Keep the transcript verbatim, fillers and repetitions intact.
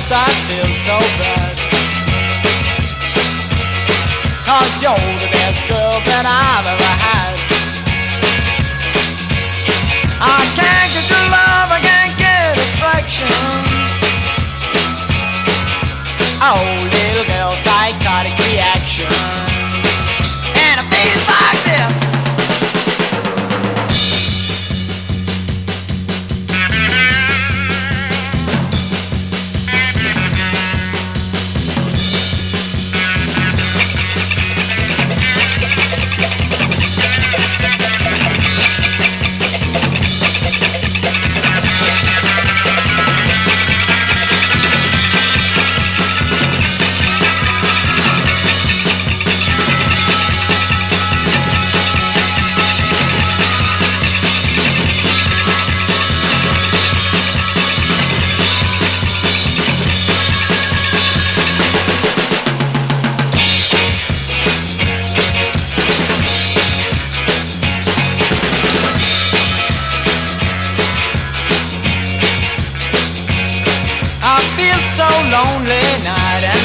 I feel so bad, 'cause you're the best girl that I've ever had. I can't get your love, I can't get affection. Oh, little girl, psychotic reaction. And it feels like this. I feel so lonely night and